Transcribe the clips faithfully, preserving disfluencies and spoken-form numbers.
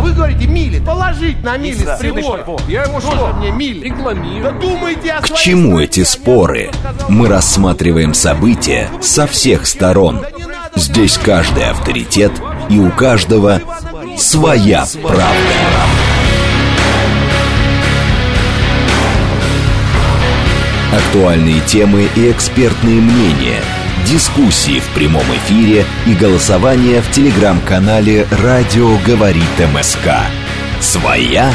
вы говорите мили. Положить на мили с прибора. Я его что? что? Мне мили. Рекламирую. Да думайте о К своей чему стране, эти а не споры? то, что сказал Мы Путин. рассматриваем события со всех сторон. Здесь каждый авторитет, и у каждого своя правда. Актуальные темы и экспертные мнения, дискуссии в прямом эфире и голосование в телеграм-канале «Радио говорит МСК». Своя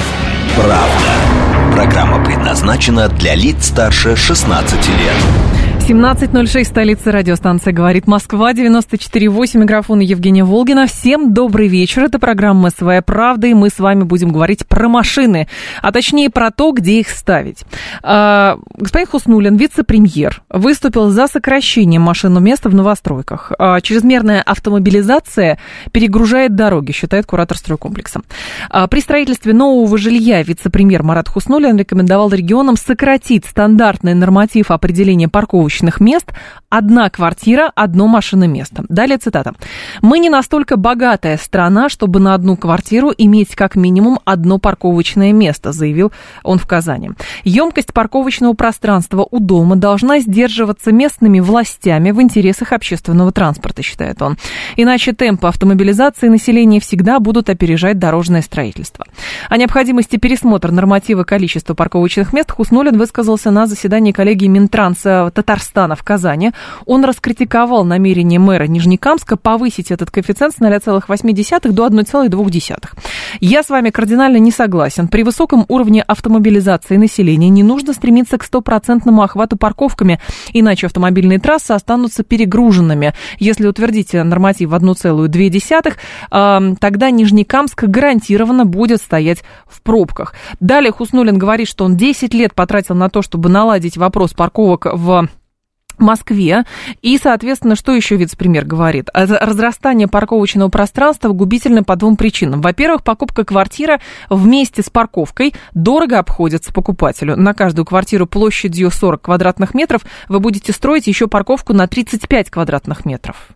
правда. Программа предназначена для лиц старше шестнадцати лет. семнадцать ноль шесть, столица, радиостанция «Говорит Москва», девяносто четыре восемь, микрофон Евгения Волгина. Всем добрый вечер, это программа «Своя правда», и мы с вами будем говорить про машины, а точнее про то, где их ставить. А, господин Хуснуллин, вице-премьер, выступил за сокращение машинного места в новостройках. А, чрезмерная автомобилизация перегружает дороги, считает куратор стройкомплекса. А, при строительстве нового жилья вице-премьер Марат Хуснуллин рекомендовал регионам сократить стандартный норматив определения парковочных мест. Одна квартира, одно машинное место. Далее цитата. «Мы не настолько богатая страна, чтобы на одну квартиру иметь как минимум одно парковочное место», заявил он в Казани. «Емкость парковочного пространства у дома должна сдерживаться местными властями в интересах общественного транспорта», считает он. «Иначе темпы автомобилизации населения всегда будут опережать дорожное строительство». О необходимости пересмотра норматива количества парковочных мест Хуснуллин высказался на заседании коллегии Минтранса Татарстана в Казани. Он раскритиковал намерение мэра Нижнекамска повысить этот коэффициент с ноль целых восемь десятых до одна целая две десятых. «Я с вами кардинально не согласен. При высоком уровне автомобилизации населения не нужно стремиться к стопроцентному охвату парковками, иначе автомобильные трассы останутся перегруженными. Если утвердить норматив в одна целая две десятых, тогда Нижнекамск гарантированно будет стоять в пробках». Далее Хуснуллин говорит, что он десять лет потратил на то, чтобы наладить вопрос парковок в Москве. И, соответственно, что еще вице-премьер говорит? Разрастание парковочного пространства губительно по двум причинам. Во-первых, покупка квартиры вместе с парковкой дорого обходится покупателю. На каждую квартиру площадью сорок квадратных метров вы будете строить еще парковку на тридцать пять квадратных метров.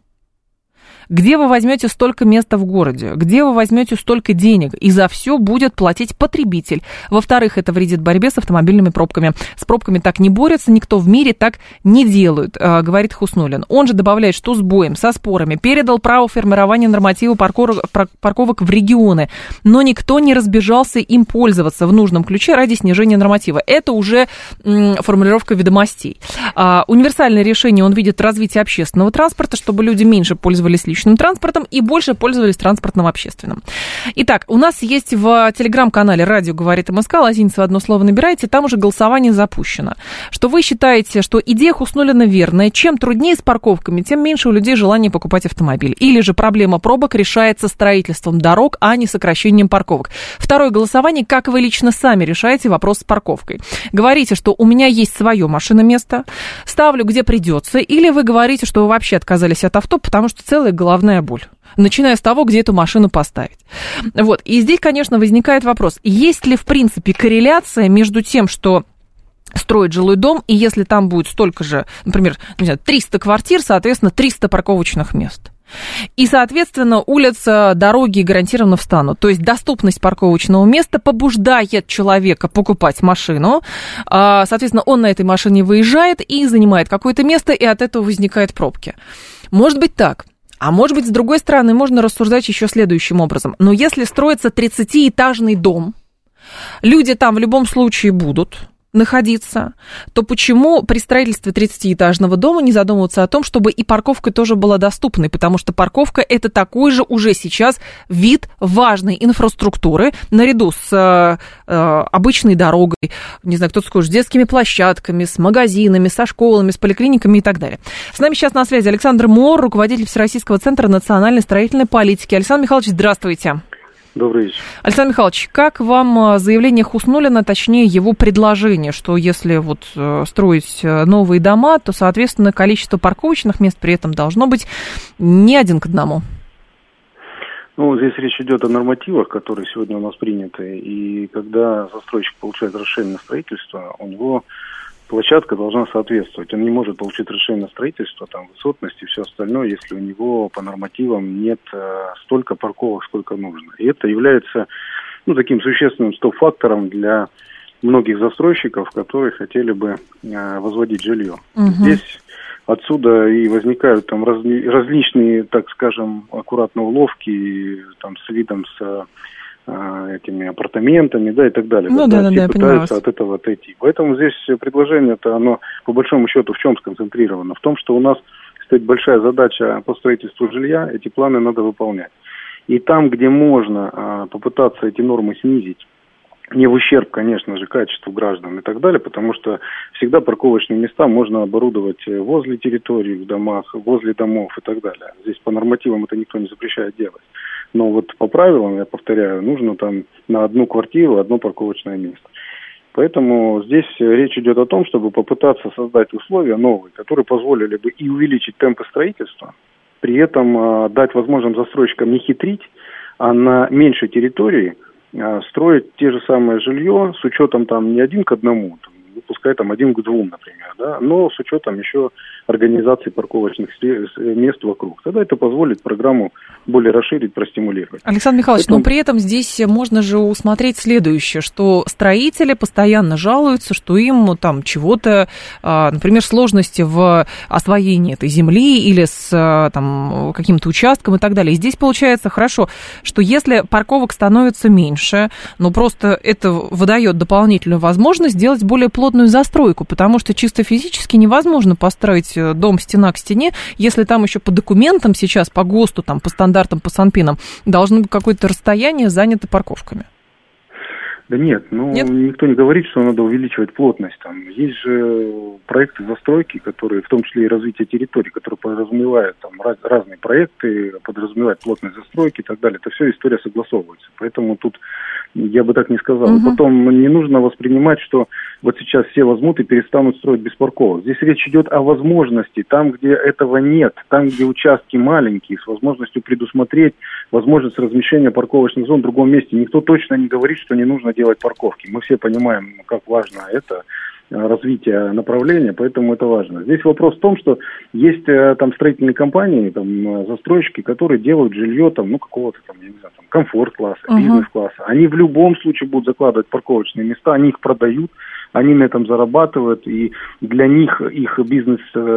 Где вы возьмете столько места в городе? Где вы возьмете столько денег? И за все будет платить потребитель. Во-вторых, это вредит борьбе с автомобильными пробками. С пробками так не борются, никто в мире так не делает, говорит Хуснуллин. Он же добавляет, что с боем, со спорами передал право формирования норматива парковок в регионы, но никто не разбежался им пользоваться в нужном ключе ради снижения норматива. Это уже формулировка ведомостей. Универсальное решение он видит развитие общественного транспорта, чтобы люди меньше пользовались личным транспортом и больше пользовались транспортным общественным. Итак, у нас есть в телеграм-канале «Радио говорит МСК», латиница в одно слово набираете, там уже голосование запущено. Что вы считаете, что идея Хуснуллина верная, чем труднее с парковками, тем меньше у людей желания покупать автомобиль. Или же проблема пробок решается строительством дорог, а не сокращением парковок. Второе голосование, как вы лично сами решаете вопрос с парковкой. Говорите, что у меня есть свое машиноместо, ставлю где придется, или вы говорите, что вы вообще отказались от авто, потому что целая головная боль, начиная с того, где эту машину поставить. Вот. И здесь, конечно, возникает вопрос, есть ли, в принципе, корреляция между тем, что строить жилой дом, и если там будет столько же, например, триста квартир, соответственно, триста парковочных мест. И, соответственно, улица, дороги гарантированно встанут. То есть доступность парковочного места побуждает человека покупать машину. Соответственно, он на этой машине выезжает и занимает какое-то место, и от этого возникают пробки. Может быть так. А может быть, с другой стороны, можно рассуждать еще следующим образом. Но если строится тридцатиэтажный дом, люди там в любом случае будут находиться, то почему при строительстве тридцатиэтажного дома не задумываться о том, чтобы и парковка тоже была доступной? Потому что парковка – это такой же уже сейчас вид важной инфраструктуры, наряду с э, обычной дорогой, не знаю, кто-то скажет, с детскими площадками, с магазинами, со школами, с поликлиниками и так далее. С нами сейчас на связи Александр Моор, руководитель Всероссийского центра национальной строительной политики. Александр Михайлович, здравствуйте. Добрый вечер. Александр Михайлович, как вам заявление Хуснуллина, точнее его предложение, что если вот строить новые дома, то, соответственно, количество парковочных мест при этом должно быть не один к одному? Ну, здесь речь идет о нормативах, которые сегодня у нас приняты, и когда застройщик получает разрешение на строительство, у него площадка должна соответствовать. Он не может получить разрешение на строительство, там, высотность и все остальное, если у него по нормативам нет э, столько парковок, сколько нужно. И это является, ну, таким существенным стоп-фактором для многих застройщиков, которые хотели бы э, возводить жилье. Угу. Здесь отсюда и возникают там разли, различные, так скажем, аккуратно уловки, там, с видом с этими апартаментами, да, и так далее. Ну, да, да, все да, пытаются от этого отойти. Поэтому здесь предложение-то, оно по большому счету в чем сконцентрировано? В том, что у нас стоит большая задача по строительству жилья, эти планы надо выполнять. И там, где можно а, попытаться эти нормы снизить, не в ущерб, конечно же, качеству граждан и так далее, потому что всегда парковочные места можно оборудовать возле территорий, в домах, возле домов и так далее. Здесь по нормативам это никто не запрещает делать. Но вот по правилам, я повторяю, нужно там на одну квартиру одно парковочное место. Поэтому здесь речь идет о том, чтобы попытаться создать условия новые, которые позволили бы и увеличить темпы строительства, при этом а, дать возможность застройщикам не хитрить, а на меньшей территории а, строить те же самое жилье с учетом там не один к одному, там, пускай там один к двум, например, да, но с учетом еще организации парковочных мест вокруг. Тогда это позволит программу более расширить, простимулировать. Александр Михайлович, Поэтому... но при этом здесь можно же усмотреть следующее, что строители постоянно жалуются, что им там чего-то, например, сложности в освоении этой земли или с там, каким-то участком и так далее. И здесь получается хорошо, что если парковок становится меньше, но просто это выдает дополнительную возможность сделать более плотную застройку, потому что чисто физически невозможно построить дом стена к стене, если там еще по документам сейчас, по ГОСТу, там, по стандартам, по санпинам, должно быть какое-то расстояние занято парковками. Да нет, ну нет? Никто не говорит, что надо увеличивать плотность. Там есть же проекты застройки, которые, в том числе и развитие территорий, которые подразумевают там раз, разные проекты, подразумевают плотность застройки и так далее. Это все история согласовывается. Поэтому тут я бы так не сказал. Угу. Потом не нужно воспринимать, что вот сейчас все возьмут и перестанут строить без парковок. Здесь речь идет о возможности. Там, где этого нет, там, где участки маленькие, с возможностью предусмотреть возможность размещения парковочных зон в другом месте. Никто точно не говорит, что не нужно делать парковки. Мы все понимаем, как важно это развитие направления, поэтому это важно. Здесь вопрос в том, что есть там строительные компании, там застройщики, которые делают жилье там, ну, какого-то там, я не знаю, там, комфорт-класса, uh-huh. бизнес-класса. Они в любом случае будут закладывать парковочные места, они их продают, они на этом зарабатывают, и для них их бизнес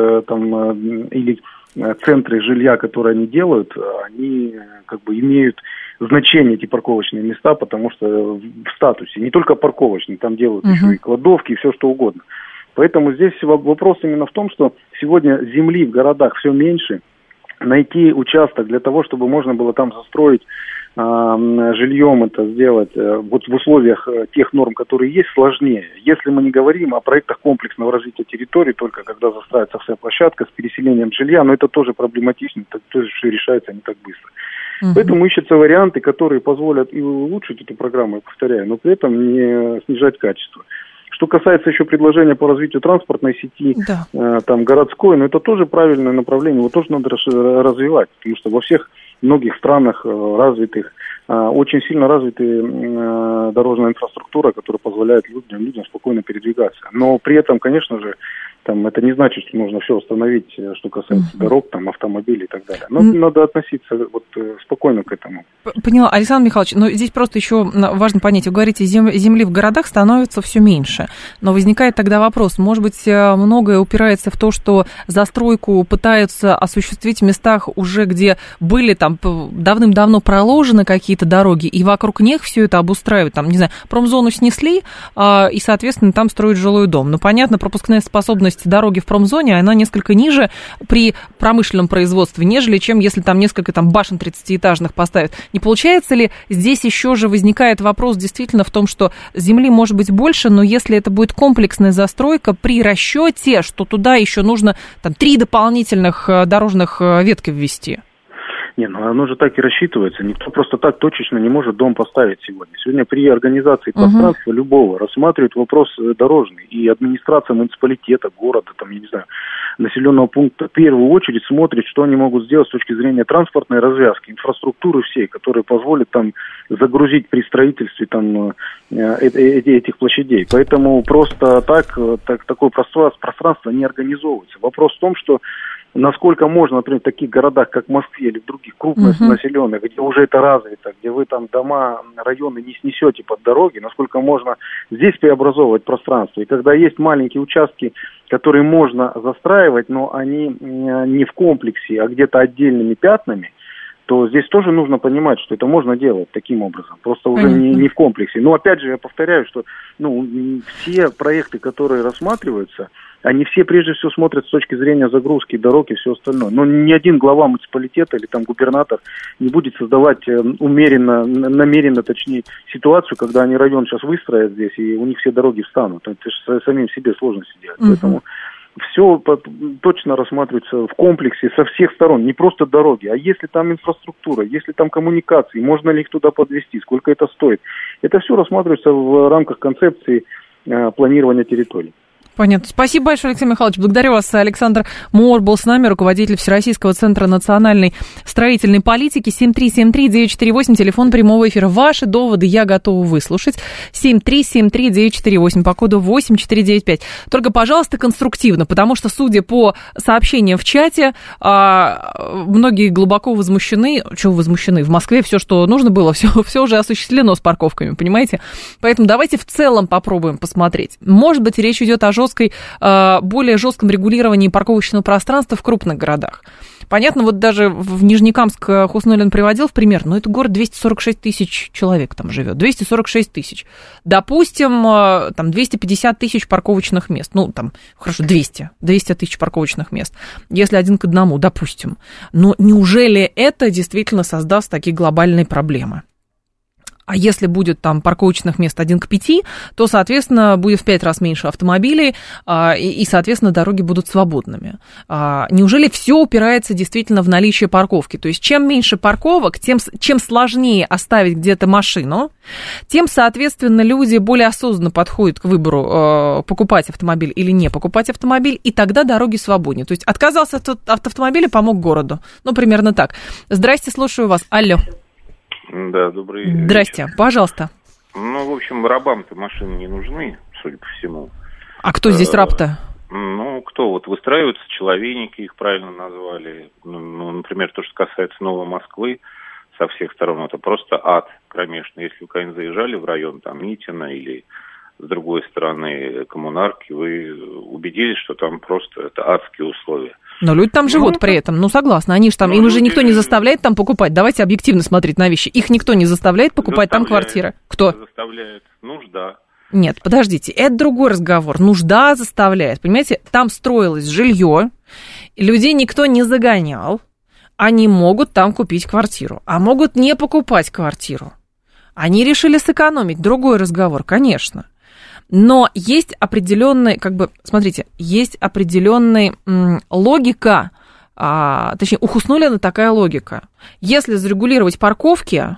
там или центры жилья, которые они делают, они как бы имеют значение, эти парковочные места, потому что в статусе не только парковочные, там делают uh-huh. еще и кладовки, и все что угодно. Поэтому здесь вопрос именно в том, что сегодня земли в городах все меньше, найти участок для того, чтобы можно было там застроить э, жильем это сделать, э, вот в условиях э, тех норм, которые есть, сложнее. Если мы не говорим о проектах комплексного развития территории, только когда застраивается вся площадка с переселением жилья, но это тоже проблематично, это тоже все решается не так быстро. Uh-huh. Поэтому ищутся варианты, которые позволят и улучшить эту программу, я повторяю, но при этом не снижать качество. Что касается еще предложения по развитию транспортной сети, да. э, там, городской, но это тоже правильное направление, его тоже надо развивать, потому что во всех многих странах э, развитых э, очень сильно развита э, дорожная инфраструктура, которая позволяет людям, людям спокойно передвигаться. Но при этом, конечно же, там, это не значит, что нужно все остановить, что касается uh-huh. дорог, там, автомобилей и так далее. Но uh-huh. надо относиться вот, спокойно к этому. Поняла, Александр Михайлович, но здесь просто еще важно понять, вы говорите, земли в городах становится все меньше, но возникает тогда вопрос, может быть, многое упирается в то, что застройку пытаются осуществить в местах уже, где были там давным-давно проложены какие-то дороги, и вокруг них все это обустраивать, там, не знаю, промзону снесли, и, соответственно, там строят жилой дом. Ну, понятно, пропускная способность дороги в промзоне, она несколько ниже при промышленном производстве, нежели чем если там несколько там башен тридцатиэтажных поставят. Не получается ли здесь еще же возникает вопрос действительно в том, что земли может быть больше, но если это будет комплексная застройка при расчете, что туда еще нужно там три дополнительных дорожных ветки ввести? Не, ну оно же так и рассчитывается. Никто просто так точечно не может дом поставить сегодня. Сегодня при организации пространства uh-huh. любого рассматривают вопрос дорожный. И администрация муниципалитета, города, там, я не знаю, населенного пункта в первую очередь смотрит, что они могут сделать с точки зрения транспортной развязки, инфраструктуры всей, которая позволит там загрузить при строительстве там этих площадей. Поэтому просто так, так такое пространство не организовывается. Вопрос в том, что насколько можно, например, в таких городах, как Москве или в других крупных uh-huh. населенных, где уже это развито, где вы там дома, районы не снесете под дороги, насколько можно здесь преобразовывать пространство. И когда есть маленькие участки, которые можно застраивать, но они не в комплексе, а где-то отдельными пятнами, то здесь тоже нужно понимать, что это можно делать таким образом, просто уже не, не в комплексе. Но опять же, я повторяю, что ну, все проекты, которые рассматриваются, они все прежде всего смотрят с точки зрения загрузки дорог и все остальное. Но ни один глава муниципалитета или там губернатор не будет создавать умеренно, намеренно, точнее, ситуацию, когда они район сейчас выстроят здесь, и у них все дороги встанут. Это же самим себе сложно сделать. Uh-huh. Поэтому все точно рассматривается в комплексе со всех сторон, не просто дороги, а если там инфраструктура, если там коммуникации, можно ли их туда подвести, сколько это стоит. Это все рассматривается в рамках концепции э, планирования территорий. Понятно. Спасибо большое, Алексей Михайлович. Благодарю вас. Александр Моор был с нами, руководитель Всероссийского центра национальной строительной политики. семь три семь три девять четыре восемь, телефон прямого эфира. Ваши доводы я готова выслушать. семь три семь три девять четыре восемь, по коду восемь четыре девять пять. Только, пожалуйста, конструктивно, потому что, судя по сообщениям в чате, многие глубоко возмущены. Чего возмущены? В Москве все, что нужно было, все, все уже осуществлено с парковками, понимаете? Поэтому давайте в целом попробуем посмотреть. Может быть, речь идет о жесткой, более жестком регулировании парковочного пространства в крупных городах. Понятно, вот даже в Нижнекамск Хуснуллин приводил в пример, но это город двести сорок шесть тысяч человек там живет, двести сорок шесть тысяч. Допустим, там двести пятьдесят тысяч парковочных мест, ну, там, хорошо, двести, двести тысяч парковочных мест, если один к одному, допустим. Но неужели это действительно создаст такие глобальные проблемы? А если будет там парковочных мест один к пяти, то, соответственно, будет в пять раз меньше автомобилей, и, соответственно, дороги будут свободными. Неужели все упирается действительно в наличие парковки? То есть, чем меньше парковок, тем, чем сложнее оставить где-то машину, тем, соответственно, люди более осознанно подходят к выбору, покупать автомобиль или не покупать автомобиль, и тогда дороги свободнее. То есть, отказался от автомобиля, помог городу. Ну, примерно так. Здрасте, слушаю вас. Алло. Да, добрый вечер. Здрасте, пожалуйста. Ну, в общем, рабам-то машины не нужны, судя по всему. А кто здесь раб-то? Ну, кто? Вот выстраиваются человейники, их правильно назвали. Ну, например, то, что касается Новой Москвы, со всех сторон, это просто ад кромешный. Если вы когда-нибудь заезжали в район там Митина или с другой стороны Коммунарки, вы убедились, что там просто это адские условия. Но люди там живут ну, при этом, ну согласна, они же там, ну, им же никто не заставляет там покупать, давайте объективно смотреть на вещи, их никто не заставляет покупать там квартиры. Кто? Заставляет нужда. Нет, подождите, это другой разговор, нужда заставляет, понимаете, там строилось жилье, людей никто не загонял, они могут там купить квартиру, а могут не покупать квартиру. Они решили сэкономить, другой разговор, конечно. Но есть определенная, как бы, смотрите, есть определенная м, логика, а, точнее, у Хуснуллина такая логика. Если зарегулировать парковки,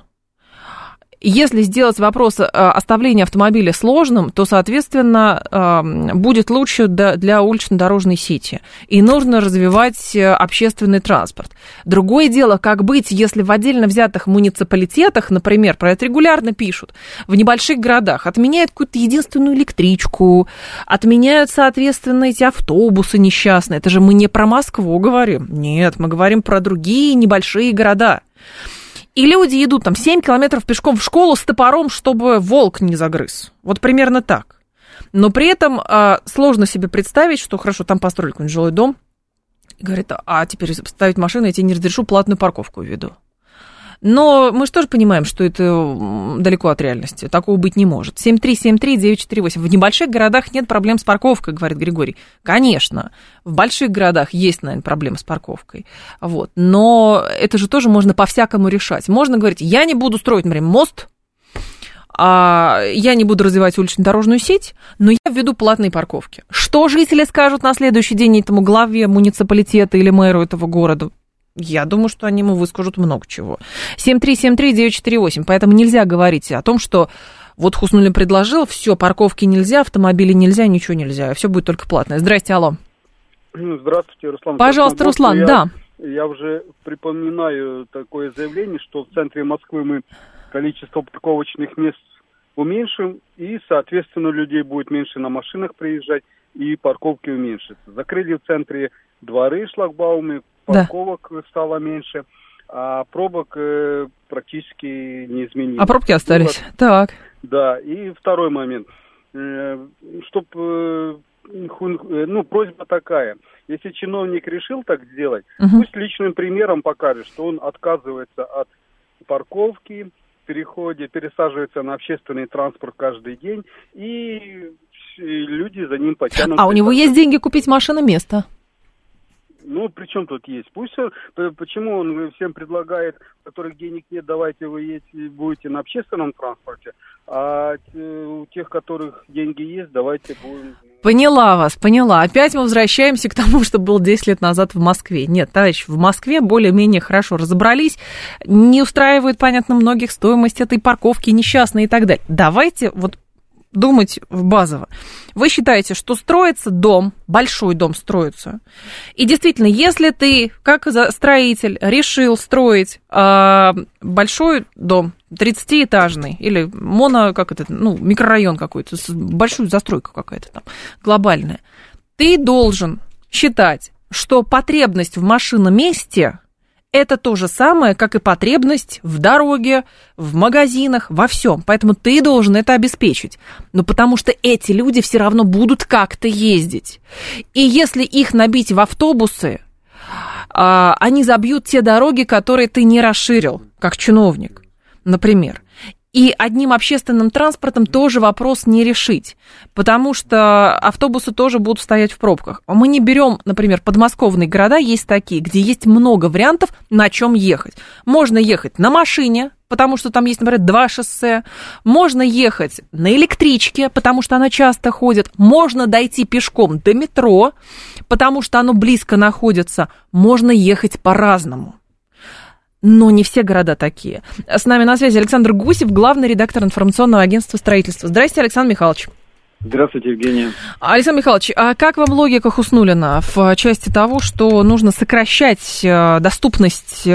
если сделать вопрос оставления автомобиля сложным, то, соответственно, будет лучше для улично-дорожной сети. И нужно развивать общественный транспорт. Другое дело, как быть, если в отдельно взятых муниципалитетах, например, про это регулярно пишут, в небольших городах отменяют какую-то единственную электричку, отменяют, соответственно, эти автобусы несчастные. Это же мы не про Москву говорим. Нет, мы говорим про другие небольшие города. И люди идут там семь километров пешком в школу с топором, чтобы волк не загрыз. Вот примерно так. Но при этом а, сложно себе представить, что хорошо, там построили какой-нибудь жилой дом. И говорит, а теперь ставить машину, я тебе не разрешу, платную парковку введу. Но мы же тоже понимаем, что это далеко от реальности. Такого быть не может. семь три семь три девять четыре восемь. В небольших городах нет проблем с парковкой, говорит Григорий. Конечно, в больших городах есть, наверное, проблемы с парковкой. Вот. Но это же тоже можно по-всякому решать. Можно говорить, я не буду строить, например, мост, а я не буду развивать улично-дорожную сеть, но я введу платные парковки. Что жители скажут на следующий день этому главе муниципалитета или мэру этого города? Я думаю, что они ему выскажут много чего. семь три семь три девять четыре восемь. Поэтому нельзя говорить о том, что вот Хуснуллин предложил, все, парковки нельзя, автомобили нельзя, ничего нельзя, все будет только платное. Здрасте, алло. Здравствуйте, Руслан. Пожалуйста, Руслан, я, да. Я уже припоминаю такое заявление, что в центре Москвы мы количество парковочных мест уменьшим, и, соответственно, людей будет меньше на машинах приезжать, и парковки уменьшатся. Закрыли в центре дворы, шлагбаумы, парковок да. стало меньше, а пробок э, практически не изменилось. А пробки остались, ну, так. Да, и второй момент. Э, чтоб, э, ну, просьба такая. Если чиновник решил так сделать, угу. пусть личным примером покажет, что он отказывается от парковки, переходе, пересаживается на общественный транспорт каждый день, и люди за ним потянут. А у него есть деньги купить машину место? Ну, при чем тут есть? Пусть, почему он всем предлагает, у которых денег нет, давайте вы едете, будете на общественном транспорте, а у тех, у которых деньги есть, давайте будем... Поняла вас, поняла. Опять мы возвращаемся к тому, что было десять лет назад в Москве. Нет, товарищ, в Москве более-менее хорошо разобрались. Не устраивает, понятно, многих стоимость этой парковки несчастной и так далее. Давайте вот думать базово. Вы считаете, что строится дом, большой дом строится, и действительно, если ты, как строитель, решил строить э, большой дом, тридцатиэтажный, или моно, как это, ну, микрорайон какой-то, большую застройку какая-то там, глобальная, ты должен считать, что потребность в машиноместе это то же самое, как и потребность в дороге, в магазинах, во всем. Поэтому ты должен это обеспечить. Но потому что эти люди все равно будут как-то ездить. И если их набить в автобусы, они забьют те дороги, которые ты не расширил, как чиновник, например. И одним общественным транспортом тоже вопрос не решить, потому что автобусы тоже будут стоять в пробках. Мы не берем, например, подмосковные города, есть такие, где есть много вариантов, на чем ехать. Можно ехать на машине, потому что там есть, например, два шоссе. Можно ехать на электричке, потому что она часто ходит. Можно дойти пешком до метро, потому что оно близко находится. Можно ехать по-разному. Но не все города такие. С нами на связи Александр Гусев, главный редактор информационного агентства строительства. Здравствуйте, Александр Михайлович. Здравствуйте, Евгения. Александр Михайлович, а как вам логика Хуснуллина в части того, что нужно сокращать доступность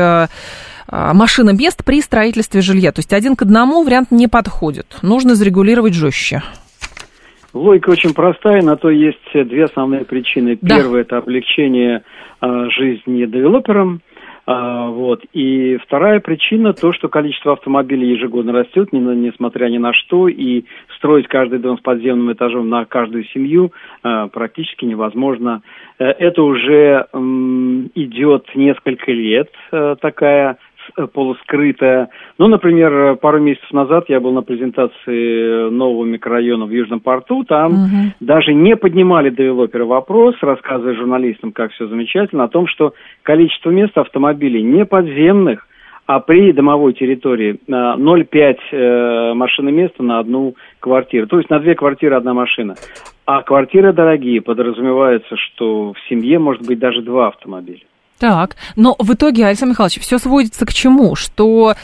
машиномест при строительстве жилья? То есть один к одному вариант не подходит. Нужно зарегулировать жестче. Логика очень простая, на то есть две основные причины. Да. Первая – это облегчение жизни девелоперам. А, вот. И вторая причина то, что количество автомобилей ежегодно растет, несмотря ни на что, и строить каждый дом с подземным этажом на каждую семью а, практически невозможно. Это уже м, идет несколько лет, а, такая полускрытая. Ну, например, пару месяцев назад я был на презентации нового микрорайона в Южном порту. Там угу. даже не поднимали девелоперы вопрос, рассказывая журналистам, как все замечательно, о том, что количество мест автомобилей не подземных, а при домовой территории ноль целых пять десятых машиноместа на одну квартиру. То есть на две квартиры одна машина. А квартиры дорогие, подразумевается, что в семье может быть даже два автомобиля. Так, но в итоге, Александр Михайлович, все сводится к чему? Что,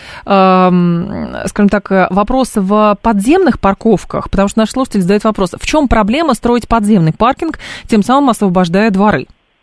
эм, скажем так, вопрос в подземных парковках, потому что наш слушатель задает вопрос, в чем проблема строить подземный паркинг, тем самым освобождая дворы?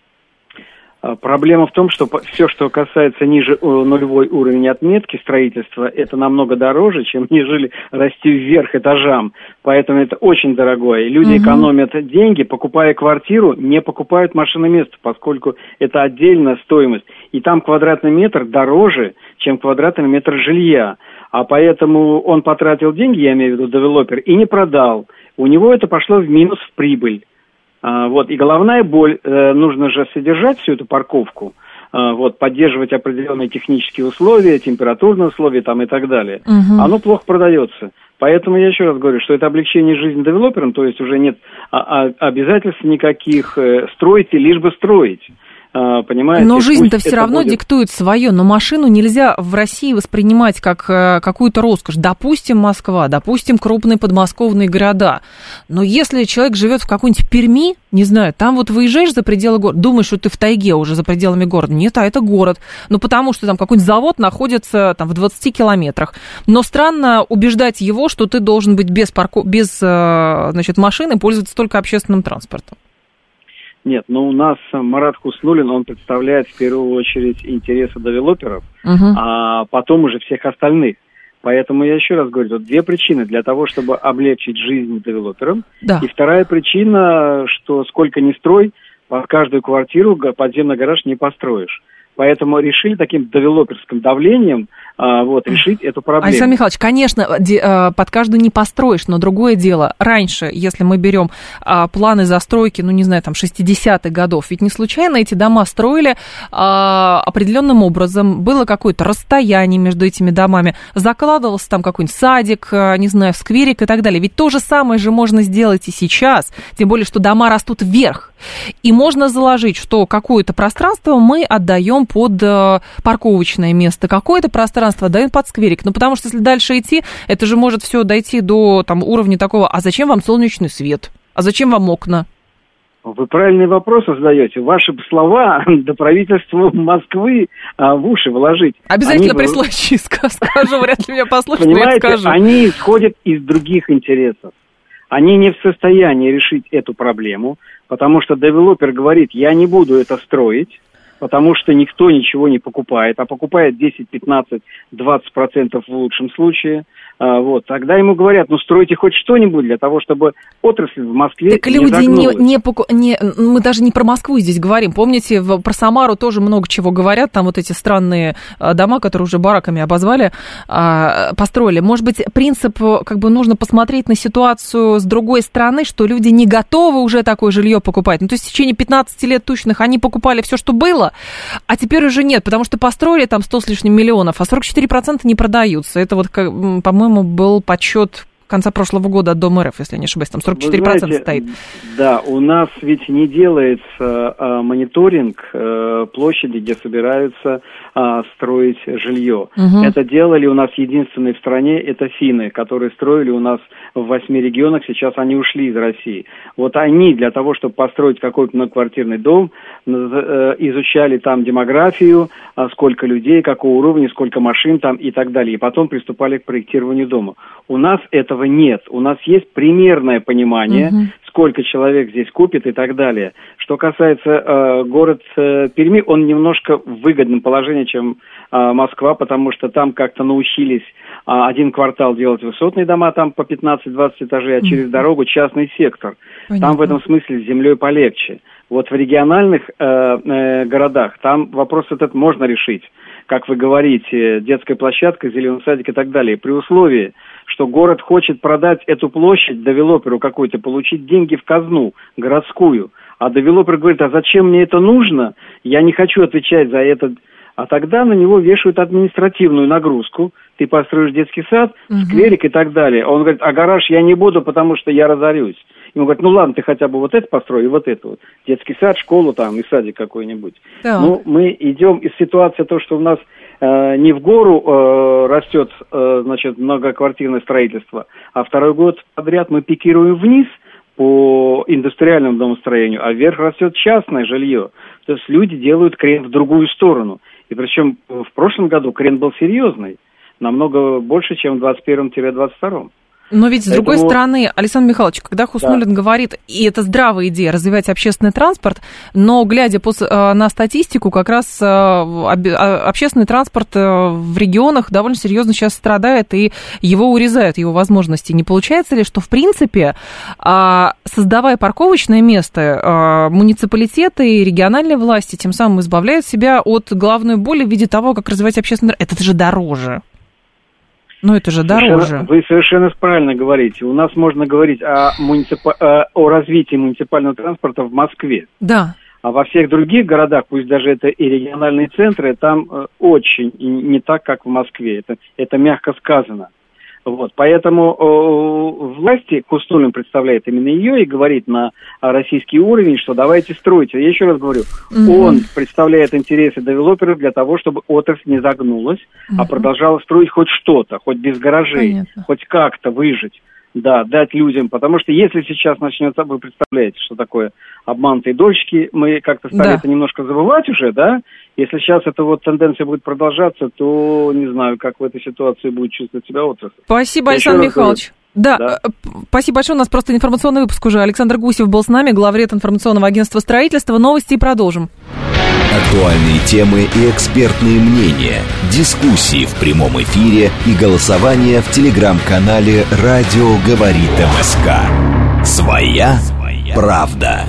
Проблема в том, что все, что касается ниже нулевой уровня отметки строительства, это намного дороже, чем нежели расти вверх этажам. Поэтому это очень дорогое. И люди угу. экономят деньги, покупая квартиру, не покупают машиноместо, поскольку это отдельная стоимость. И там квадратный метр дороже, чем квадратный метр жилья. А поэтому он потратил деньги, я имею в виду девелопер, и не продал. У него это пошло в минус в прибыль. Вот, и головная боль, нужно же содержать всю эту парковку, вот, поддерживать определенные технические условия, температурные условия там и так далее. Угу. Оно плохо продается. Поэтому я еще раз говорю, что это облегчение жизни девелоперам, то есть уже нет обязательств никаких, стройте, лишь бы строить. Понимаете? Но жизнь-то все равно будет... диктует свое, но машину нельзя в России воспринимать как какую-то роскошь. Допустим, Москва, допустим, крупные подмосковные города. Но если человек живет в какой-нибудь Перми, не знаю, там вот выезжаешь за пределы города, думаешь, что ты в тайге уже за пределами города. Нет, а это город. Ну, потому что там какой-нибудь завод находится там в двадцати километрах. Но странно убеждать его, что ты должен быть без, парко... без значит, машины, пользоваться только общественным транспортом. Нет, но у нас Марат Хуснуллин, он представляет в первую очередь интересы девелоперов, uh-huh. а потом уже всех остальных. Поэтому я еще раз говорю, тут две причины для того, чтобы облегчить жизнь девелоперам. Да. И вторая причина, что сколько ни строй, под каждую квартиру подземный гараж не построишь. Поэтому решили таким девелоперским давлением а, вот, решить эту проблему. Александр Михайлович, конечно, де, под каждую не построишь, но другое дело. Раньше, если мы берем а, планы застройки, ну, не знаю, там, шестидесятых годов, ведь не случайно эти дома строили а, определенным образом. Было какое-то расстояние между этими домами. Закладывался там какой-нибудь садик, а, не знаю, скверик и так далее. Ведь то же самое же можно сделать и сейчас. Тем более, что дома растут вверх. И можно заложить, что какое-то пространство мы отдаем под э, парковочное место, какое-то пространство отдаем под скверик. Ну, потому что если дальше идти, это же может все дойти до там, уровня такого, а зачем вам солнечный свет? А зачем вам окна? Вы правильные вопросы задаете. Ваши слова до правительства Москвы а, в уши вложить. Обязательно они... при случае скажу, вряд ли меня послушают, но я скажу. Они исходят из других интересов. Они не в состоянии решить эту проблему, потому что девелопер говорит, я не буду это строить, потому что никто ничего не покупает, а покупает десять, пятнадцать, двадцать процентов в лучшем случае. А, вот, тогда ему говорят, ну стройте хоть что-нибудь для того, чтобы отрасль в Москве так не люди загнулась. не, не, поку... не мы даже не про Москву здесь говорим. Помните, в, про Самару тоже много чего говорят, там вот эти странные а, дома, которые уже бараками обозвали, а, построили. Может быть, принцип, как бы нужно посмотреть на ситуацию с другой стороны, что люди не готовы уже такое жилье покупать. Ну, то есть в течение пятнадцати лет тучных они покупали все, что было, а теперь уже нет, потому что построили там сто с лишним миллионов, а сорок четыре процента не продаются. Это вот, по-моему, был подсчет конца прошлого года от Дома РФ, если я не ошибаюсь, там сорок четыре процента стоит. Да, у нас ведь не делается а, мониторинг а, площади, где собираются а, строить жилье. Угу. Это делали у нас единственные в стране, это финны, которые строили у нас в восьми регионах, сейчас они ушли из России. Вот они для того, чтобы построить какой-то многоквартирный дом, изучали там демографию, сколько людей, какого уровня, сколько машин там и так далее. И потом приступали к проектированию дома. У нас этого нет. У нас есть примерное понимание, uh-huh. сколько человек здесь купит и так далее. Что касается э, город э, Перми, он немножко в выгодном положении, чем э, Москва, потому что там как-то научились э, один квартал делать высотные дома, там по пятнадцать-двадцать этажей, а uh-huh. через дорогу частный сектор. Понятно. Там в этом смысле с землей полегче. Вот в региональных э, э, городах там вопрос этот можно решить. Как вы говорите, детская площадка, зеленый садик и так далее. При условии, что город хочет продать эту площадь девелоперу какой-то, получить деньги в казну городскую. А девелопер говорит, а зачем мне это нужно? Я не хочу отвечать за это. А тогда на него вешают административную нагрузку. Ты построишь детский сад, угу. скверик и так далее. Он говорит, а гараж я не буду, потому что я разорюсь. Ему говорят, ну ладно, ты хотя бы вот это построй и вот это вот. Детский сад, школу там и садик какой-нибудь. Да. Ну, мы идем из ситуации, то, что у нас э, не в гору э, растет, э, значит, многоквартирное строительство, а второй год подряд мы пикируем вниз по индустриальному домостроению, а вверх растет частное жилье. То есть люди делают крен в другую сторону. И причем в прошлом году крен был серьезный, намного больше, чем в двадцать первом - двадцать втором. Но ведь, с Поэтому... другой стороны, Александр Михайлович, когда Хуснуллин да. говорит, и это здравая идея, развивать общественный транспорт, но, глядя по, на статистику, как раз общественный транспорт в регионах довольно серьезно сейчас страдает, и его урезают, его возможности. Не получается ли, что, в принципе, создавая парковочное место, муниципалитеты и региональные власти тем самым избавляют себя от головной боли в виде того, как развивать общественный транспорт? Это же дороже. Ну, это же дороже. Вы совершенно правильно говорите. У нас можно говорить о, муниципа... о развитии муниципального транспорта в Москве. Да. А во всех других городах, пусть даже это и региональные центры, там очень не так, как в Москве. Это, это мягко сказано. Вот. Поэтому э, власти, Хуснуллин представляет именно ее и говорит на российский уровень, что давайте стройте. Я еще раз говорю, mm-hmm. он представляет интересы девелоперов для того, чтобы отрасль не загнулась, mm-hmm. а продолжала строить хоть что-то, хоть без гаражей, Понятно. Хоть как-то выжить. Да, дать людям, потому что если сейчас начнется, вы представляете, что такое обманутые дольщики, мы как-то стали да. это немножко забывать уже, да? Если сейчас эта вот тенденция будет продолжаться, то не знаю, как в этой ситуации будет чувствовать себя отрасль. Спасибо, Александр Михайлович. Да, да, спасибо большое. У нас просто информационный выпуск уже. Александр Гусев был с нами, главред информационного агентства строительства. Новости и продолжим. Актуальные темы и экспертные мнения, дискуссии в прямом эфире и голосование в телеграм-канале «Радио говорит МСК». Своя правда.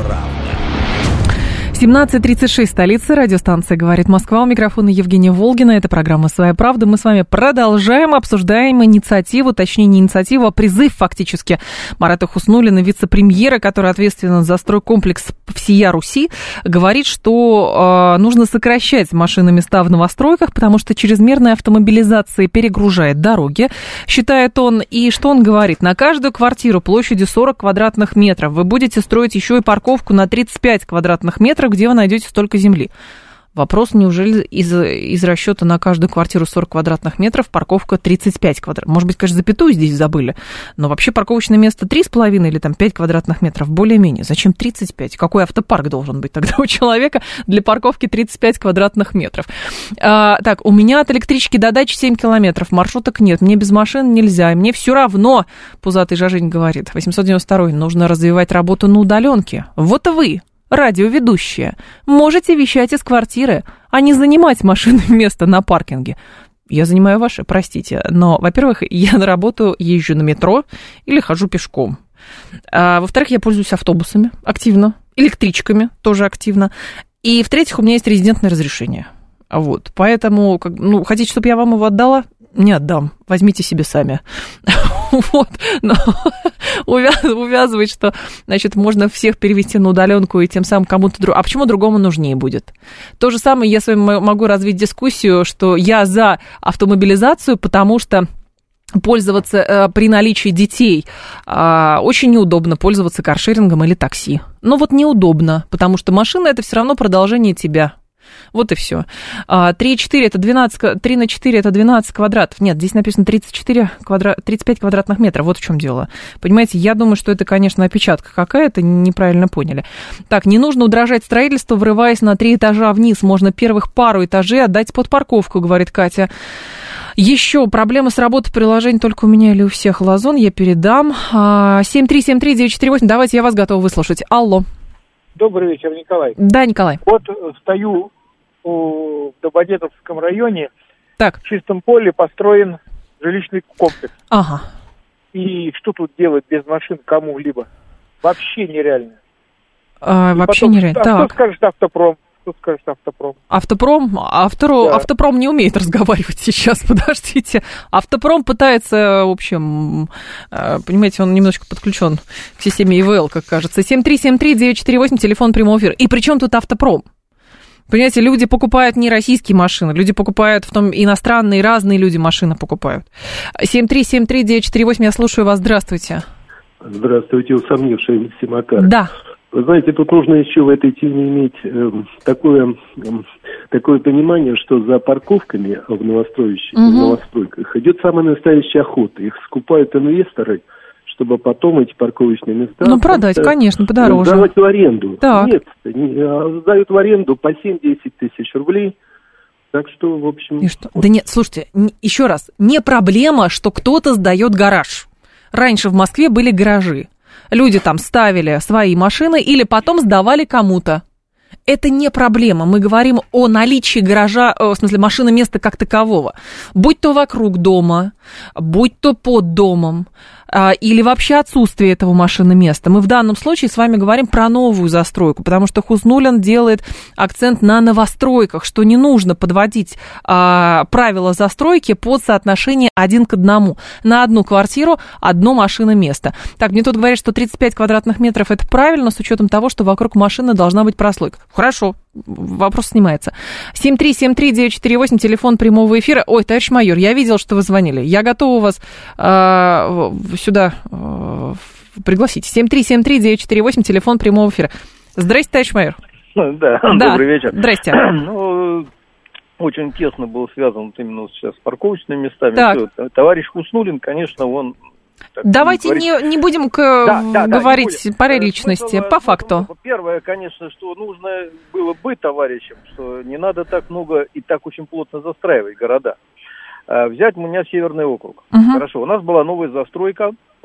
семнадцать тридцать шесть, столица, радиостанция «Говорит Москва». У микрофона Евгения Волгина. Это программа «Своя правда». Мы с вами продолжаем, обсуждаем инициативу, точнее не инициативу, а призыв фактически Марата Хуснуллина, вице-премьера, который ответственен за стройкомплекс всея Руси, говорит, что э, нужно сокращать машиноместа в новостройках, потому что чрезмерная автомобилизация перегружает дороги, считает он. И что он говорит? На каждую квартиру площадью сорок квадратных метров вы будете строить еще и парковку на тридцать пять квадратных метров, где вы найдете столько земли. Вопрос, неужели из, из расчета на каждую квартиру сорок квадратных метров парковка тридцать пять квадратных? Может быть, конечно, запятую здесь забыли, но вообще парковочное место три с половиной или там пять квадратных метров более-менее. Зачем тридцать пять? Какой автопарк должен быть тогда у человека для парковки тридцать пять квадратных метров? А, так, у меня от электрички до дачи семь километров, маршруток нет, мне без машин нельзя, мне все равно, пузатый Жажень говорит. восемьсот девяносто второй, нужно развивать работу на удаленке. Вот и вы, радиоведущие, можете вещать из квартиры, а не занимать машинное место на паркинге. Я занимаю ваше, простите, но, во-первых, я на работу езжу на метро или хожу пешком. А, во-вторых, я пользуюсь автобусами активно, электричками тоже активно. И, в-третьих, у меня есть резидентное разрешение. Вот, поэтому, ну, хотите, чтобы я вам его отдала? Не отдам, возьмите себе сами. Вот, но увязывать, что, значит, можно всех перевести на удаленку и тем самым кому-то другому. А почему другому нужнее будет? То же самое я с вами могу развить дискуссию, что я за автомобилизацию, потому что пользоваться э, при наличии детей э, очень неудобно пользоваться каршерингом или такси. Но вот неудобно, потому что машина – это все равно продолжение тебя. Вот и все. три и четыре это двенадцать, три на четыре это двенадцать квадратов. Нет, здесь написано тридцать четыре квадрат, тридцать пять квадратных метров. Вот в чем дело. Понимаете, я думаю, что это, конечно, опечатка какая-то, неправильно поняли. Так, не нужно удорожать строительство, врываясь на три этажа вниз. Можно первых пару этажей отдать под парковку, говорит Катя. Еще проблема с работой приложений только у меня или у всех. Лазон я передам. семь три семь три девять четыре восемь. Давайте, я вас готова выслушать. Алло. Добрый вечер, Николай. Да, Николай. Вот стою в Домодедовском районе, так. В чистом поле построен жилищный комплекс. Ага. И что тут делать без машин кому-либо? Вообще нереально. А, вообще потом, нереально. А так. что скажет автопром? Что скажет автопром? Автопром? Автор... Да. Автопром не умеет разговаривать сейчас, подождите. Автопром пытается, в общем, понимаете, он немножко подключен к системе И В Л, как кажется. семь три семь три девять четыре восемь, телефон прямого эфира. И при чем тут автопром? Понимаете, люди покупают не российские машины, люди покупают, в том иностранные, разные люди машины покупают. семь три семь три девять четыре восемь, я слушаю вас, здравствуйте. Здравствуйте, усомнившийся Макар. Да. Вы знаете, тут нужно еще в этой теме иметь э, такое, э, такое понимание, что за парковками в, новостроящих, угу. в новостройках идет самая настоящая охота. Их скупают инвесторы, чтобы потом эти парковочные места... Ну, продать, конечно, подороже. Сдавать в аренду. Так. Нет, не, сдают в аренду по семь-десять тысяч рублей. Так что, в общем... И что? Вот. Да нет, слушайте, еще раз, не проблема, что кто-то сдает гараж. Раньше в Москве были гаражи. Люди там ставили свои машины или потом сдавали кому-то. Это не проблема. Мы говорим о наличии гаража, в смысле машины места как такового. Будь то вокруг дома, будь то под домом, или вообще отсутствие этого машиноместа. Мы в данном случае с вами говорим про новую застройку, потому что Хуснуллин делает акцент на новостройках, что не нужно подводить а, правила застройки под соотношение один к одному. На одну квартиру одно машиноместо. Так, мне тут говорят, что тридцать пять квадратных метров это правильно, с учетом того, что вокруг машины должна быть прослойка. Хорошо. Вопрос снимается. семь три семь три девять четыре восемь, телефон прямого эфира. Ой, товарищ майор, я видел, что вы звонили. Я готова вас э, сюда э, пригласить. семь три семь три девять четыре восемь, телефон прямого эфира. Здрасте, товарищ майор. Да, да. Добрый вечер. Здрасте. Ну, очень тесно был связан вот именно сейчас с парковочными местами. Так. Все. Товарищ Хуснуллин, конечно, он... Так, Давайте не, не будем к, да, да, говорить да, по личности, смысл, по факту. Смысл, первое, конечно, что нужно было быть товарищем, что не надо так много и так очень плотно застраивать города. А, взять у меня Северный округ. Угу. Хорошо, у нас была новая застройка,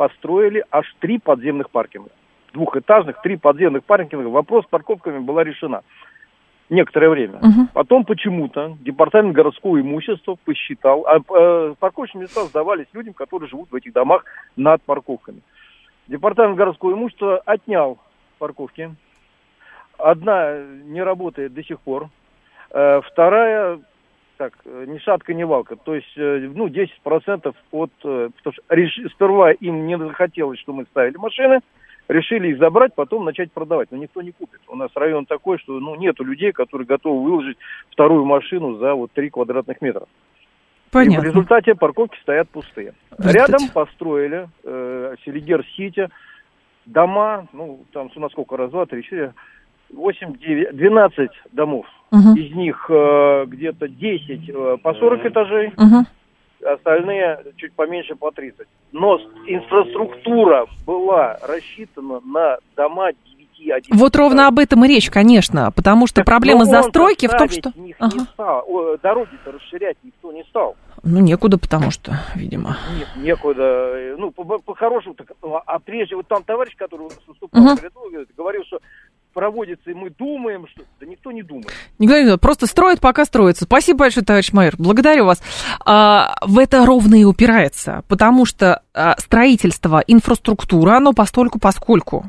построили аж три подземных паркинга. Двухэтажных, три подземных паркинга. Вопрос с парковками была решена некоторое время. Uh-huh. Потом почему-то департамент городского имущества посчитал, а, а парковочные места сдавались людям, которые живут в этих домах над парковками. Департамент городского имущества отнял парковки. Одна не работает до сих пор. Э, вторая, так, ни шатка, ни валка. То есть, э, ну, десять процентов от... Э, потому что реш... сперва им не захотелось, что мы ставили машины. Решили их забрать, потом начать продавать. Но никто не купит. У нас район такой, что, ну, нету людей, которые готовы выложить вторую машину за вот три квадратных метра. Понятно. И в результате парковки стоят пустые. Рядом построили э, Селигер-Сити, дома, ну, там у нас сколько, раз, два, три, четыре, восемь, девять, двенадцать домов. Угу. Из них э, где-то десять э, по сорок этажей, угу. Остальные чуть поменьше, по тридцать. Но инфраструктура была рассчитана на дома девять-одиннадцать. Вот ровно об этом и речь, конечно, потому что так, проблема застройки в том, что... Них ага. не стал. О, дороги-то расширять никто не стал. Ну, некуда, потому что, видимо. Нет, некуда. Ну, по-хорошему, по а прежде, вот там товарищ, который выступал uh-huh. перед вами, говорил, что проводится, и мы думаем, что... Да никто не думает. Никто не думает, просто строят, пока строится. Спасибо большое, товарищ майор, благодарю вас. А, в это ровно и упирается, потому что а, строительство, инфраструктура, оно постольку-поскольку.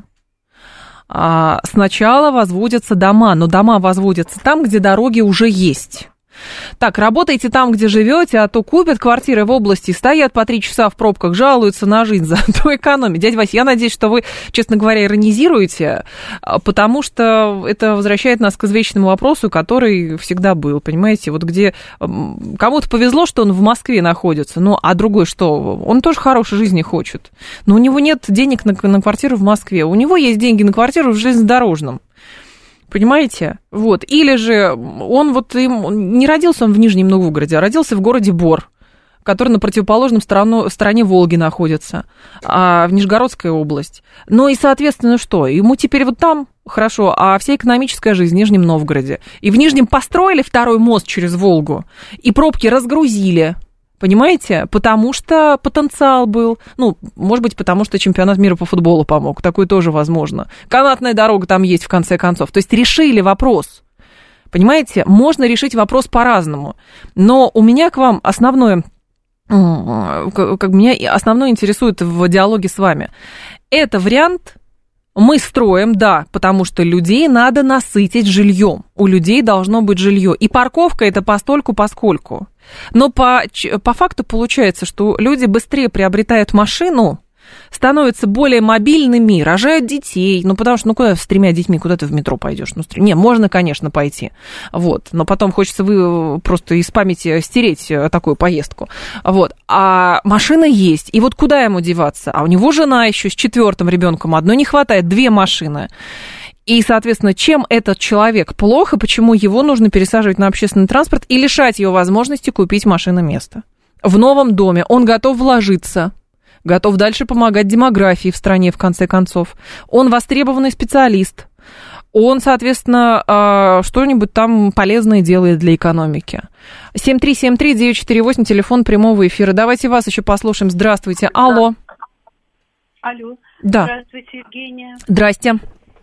А, сначала возводятся дома, но дома возводятся там, где дороги уже есть. Так, работайте там, где живете, а то купят квартиры в области, стоят по три часа в пробках, жалуются на жизнь, зато экономят. Дядя Вася, я надеюсь, что вы, честно говоря, иронизируете, потому что это возвращает нас к извечному вопросу, который всегда был, понимаете, вот где кому-то повезло, что он в Москве находится, ну, а другой что, он тоже хорошей жизни хочет, но у него нет денег на, на квартиру в Москве, у него есть деньги на квартиру в железнодорожном. Понимаете? Вот. Или же он вот им, не родился он в Нижнем Новгороде, а родился в городе Бор, который на противоположном сторону, стороне Волги находится, а, в Нижегородская область. Ну и, соответственно, что? Ему теперь вот там хорошо, а вся экономическая жизнь в Нижнем Новгороде. И в Нижнем построили второй мост через Волгу, и пробки разгрузили. Понимаете? Потому что потенциал был. Ну, может быть, потому что чемпионат мира по футболу помог. Такое тоже возможно. Канатная дорога там есть, в конце концов. То есть решили вопрос. Понимаете? Можно решить вопрос по-разному. Но у меня к вам основное... Как меня основное интересует в диалоге с вами. Это вариант... Мы строим, да, потому что людей надо насытить жильем. У людей должно быть жилье. И парковка это постольку-поскольку. Но по, по факту получается, что люди быстрее приобретают машину, становятся более мобильными, рожают детей. Ну, потому что, ну, куда с тремя детьми, куда ты в метро пойдешь? Ну, не, можно, конечно, пойти. Вот. Но потом хочется вы просто из памяти стереть такую поездку. Вот. А машина есть. И вот куда ему деваться? А у него жена еще с четвертым ребенком. Одной не хватает, две машины. И, соответственно, чем этот человек плохо, почему его нужно пересаживать на общественный транспорт и лишать его возможности купить машину место? В новом доме он готов вложиться, готов дальше помогать демографии в стране, в конце концов. Он востребованный специалист. Он, соответственно, что-нибудь там полезное делает для экономики. семь три семь три девять четыре восемь, телефон прямого эфира. Давайте вас еще послушаем. Здравствуйте. Алло. Алло. Да. Здравствуйте, Евгения. Здрасте.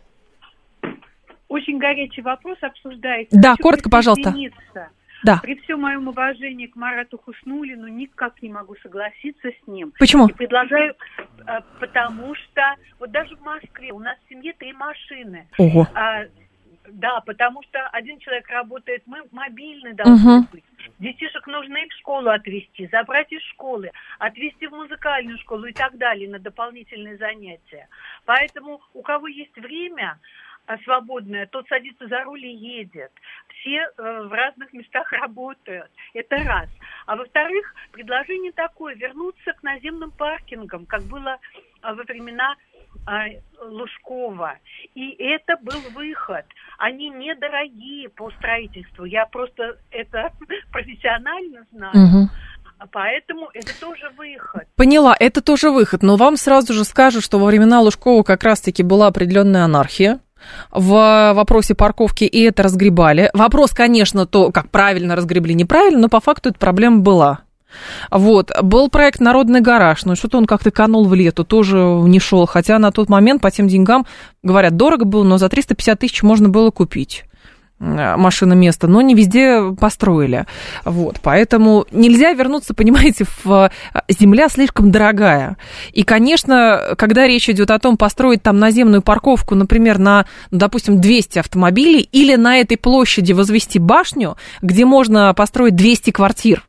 Очень горячий вопрос обсуждается. Да, Хочу коротко, пожалуйста. Да. При всем моем уважении к Марату Хуснуллину никак не могу согласиться с ним. Почему? И предлагаю, потому что вот даже в Москве у нас в семье три машины. Ого. А, да, потому что один человек работает, мы мобильны должны угу. быть. Детишек нужно и в школу отвезти, забрать из школы, отвезти в музыкальную школу и так далее на дополнительные занятия. Поэтому у кого есть время свободное, тот садится за руль и едет. Все э, в разных местах работают. Это раз. А во-вторых, предложение такое: вернуться к наземным паркингам, как было э, во времена э, Лужкова. И это был выход. Они недорогие по строительству. Я просто это профессионально знаю. Угу. Поэтому это тоже выход. Поняла, это тоже выход. Но вам сразу же скажу, что во времена Лужкова как раз-таки была определенная анархия в вопросе парковки, и это разгребали. Вопрос, конечно, то, как правильно разгребли, неправильно, но по факту эта проблема была. Вот. Был проект «Народный гараж», но что-то он как-то канул в лету, тоже не шел. Хотя на тот момент по тем деньгам, говорят, дорого было, но за триста пятьдесят тысяч можно было купить машина место, но не везде построили. Вот. Поэтому нельзя вернуться, понимаете, в земля слишком дорогая. И, конечно, когда речь идет о том, построить там наземную парковку, например, на, допустим, двести автомобилей, или на этой площади возвести башню, где можно построить двести квартир,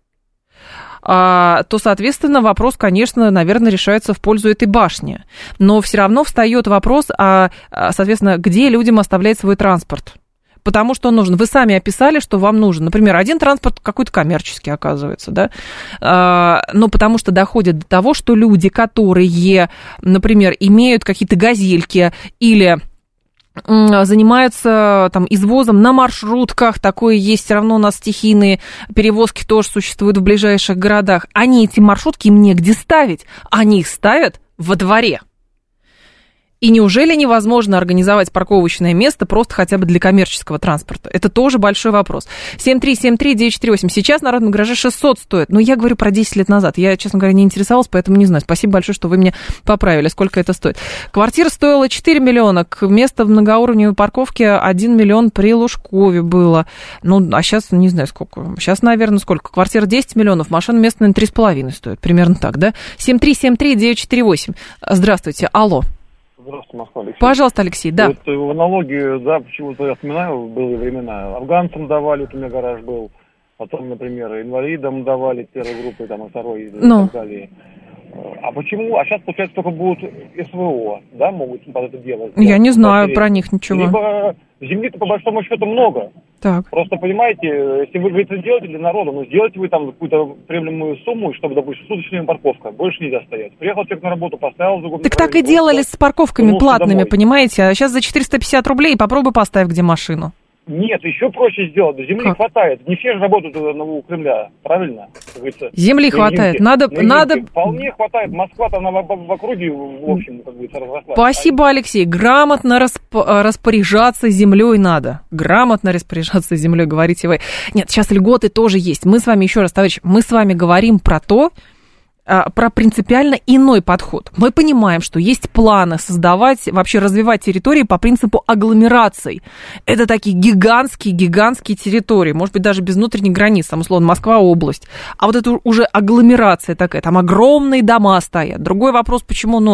то, соответственно, вопрос, конечно, наверное, решается в пользу этой башни. Но все равно встает вопрос, а, соответственно, где людям оставлять свой транспорт? Потому что он нужен. Вы сами описали, что вам нужен. Например, один транспорт какой-то коммерческий, оказывается, да? А, но потому что доходит до того, что люди, которые, например, имеют какие-то газельки или занимаются там извозом на маршрутках, такое есть, все равно у нас стихийные перевозки тоже существуют в ближайших городах, они эти маршрутки им негде ставить, они их ставят во дворе. И неужели невозможно организовать парковочное место просто хотя бы для коммерческого транспорта? Это тоже большой вопрос. семь три семь три девять четыре восемь. Сейчас в Народном гараже шестьсот стоит. Но я говорю про десять лет назад. Я, честно говоря, не интересовалась, поэтому не знаю. Спасибо большое, что вы меня поправили, сколько это стоит. Квартира стоила четыре миллиона. Место в многоуровневой парковке один миллион при Лужкове было. Ну, а сейчас не знаю сколько. Сейчас, наверное, сколько? Квартира десять миллионов. Машина место, наверное, три с половиной стоит. Примерно так, да? семь три семь три девять четыре восемь. Здравствуйте. Алло. Здравствуйте, Москва, Алексей. Пожалуйста, Алексей, да. Вот в аналогии, да, почему-то я вспоминаю, были времена. Афганцам давали, вот у меня гараж был, потом, например, инвалидам давали первой группы, там, и второй, и ну. так далее. А почему? А сейчас, получается, только будут СВО, да, могут под это делать? Я не знаю потерять. Про них ничего. Либо земли-то, по большому счету, много. Так. Просто, понимаете, если вы говорите, сделаете для народа, ну, сделайте вы там какую-то приемлемую сумму, чтобы, допустим, суточная парковка, больше нельзя стоять. Приехал человек на работу, поставил... Загубный так так и делали с парковками платными, понимаете? А сейчас за четыреста пятьдесят рублей попробуй поставь где машину. Нет, еще проще сделать. Земли как? Хватает. Не все же работают у Кремля, правильно? Земли хватает. Надо, надо... Вполне хватает. Москва-то она в, в округе, в общем, как говорится, разросла. Спасибо, Алексей. Грамотно расп... распоряжаться землей надо. Грамотно распоряжаться землей, говорите вы. Нет, сейчас льготы тоже есть. Мы с вами, еще раз, товарищ, мы с вами говорим про то, про принципиально иной подход. Мы понимаем, что есть планы создавать, вообще развивать территории по принципу агломераций. Это такие гигантские-гигантские территории, может быть, даже без внутренних границ, там, условно, Москва область. А вот это уже агломерация такая, там огромные дома стоят. Другой вопрос, почему, ну,